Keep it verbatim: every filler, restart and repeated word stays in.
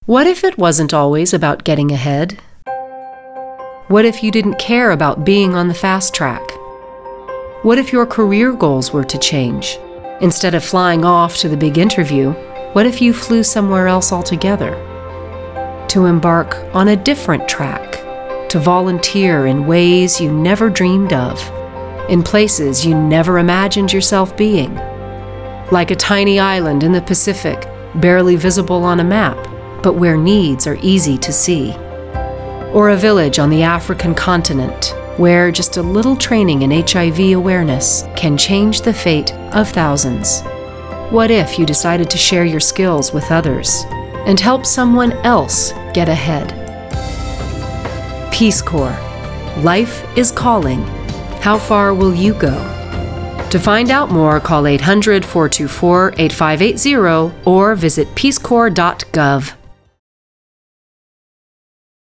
What if it wasn't always about getting ahead? What if you didn't care about being on the fast track? What if your career goals were to change? Instead of flying off to the big interview, what if you flew somewhere else altogether? To embark on a different track, to volunteer in ways you never dreamed of, in places you never imagined yourself being, like a tiny island in the Pacific, barely visible on a map, but where needs are easy to see. Or a village on the African continent, where just a little training in H I V awareness can change the fate of thousands. What if you decided to share your skills with others and help someone else get ahead? Peace Corps. Life is calling. How far will you go? To find out more, call eight hundred, four two four, eight five eight zero or visit peace corps dot gov.